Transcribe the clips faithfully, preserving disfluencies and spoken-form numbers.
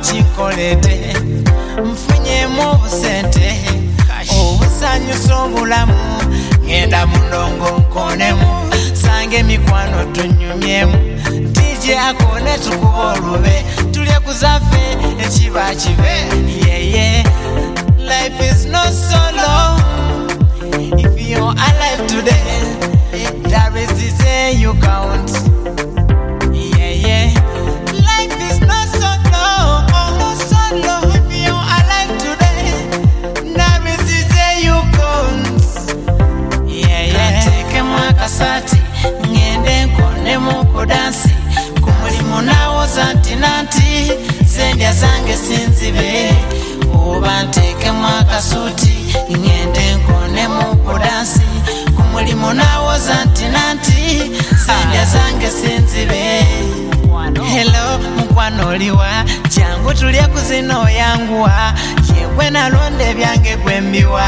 chikolete mfunye mu busente obusanyusa obulamu ngenda munongo nkonemu sange mikwano tunyumyemu tije akone tukuba olube tulye kuzaffe ekiba kibe yeye life is not so long if you're alive today there is the day you count yeah yeah life is not so long not so long if you're alive today there is the day you count yeah yeah take mwakasati ngende nkone mu dansi kumulimo nawo zanti nanti sendya zange sinzibe oba nteke mwakasuti ngende nkone mu dansi kumulimo nawo zanti nanti sendya zange sinzibe hello mukwano oliwa jangu tulye kuzino yanguwa yegwe nalonde byange gwembiwa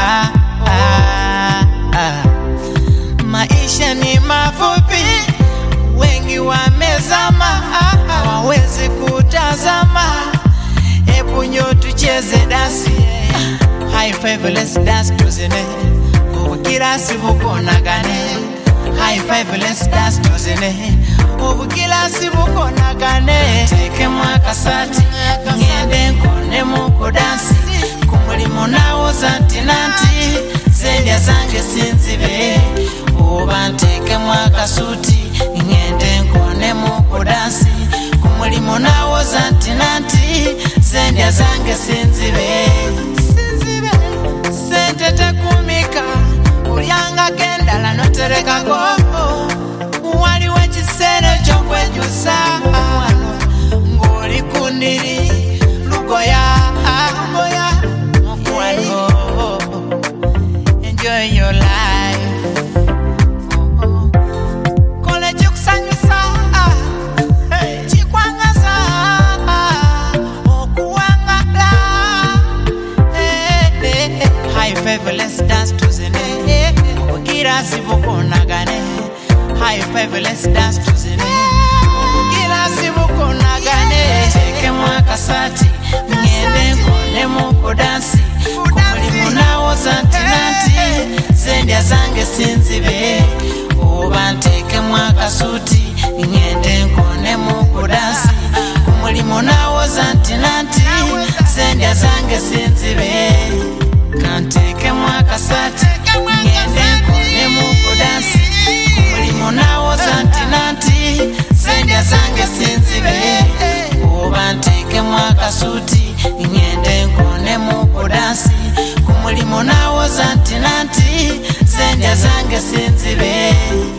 ah, ah. Maisha ni mafupi wengi wamezama hawawezi kutazama hebu nyo tucheze dansi high five let's dance tuzine ubukira sibukonagane high five let's dance tuzine ubukira sibukonagane teke mwakasati ngende nkone mu dansi kumulimo nawo zanti nanti sendya zange sinzibe oba nteke mwakasuti ngende nkone mu dansi kumulimo nawo zanti nanti sendya zange sinzibe sinzibe sente tekumika ulyanga kendala noterekako waliwo ekisero kyokwejusa ng'oli kundiri lugoya lugoya mukwano enjoy your life kole chikusanyusa chikwangaza okuwangala high five let's dance tuzine ubukira sibukonagane high five let's dance tuzine ubukira sibukonagane teke mwakasati ngende nkone mu dansi kumulimo nawo zanti nanti sendya zange sinzibe oba nteke mwakasuti ngende nkone mu dansi kumulimo nawo zanti nanti sendya zange sinzibe kanteke mwakasati ngende nkone mu dansi kumulimo nawo zanti nanti sendya zange sinzibe oba nteke mwakasuti ngende nkone mu dansi kumulimo nawo zanti nanti sendya zange sinzibe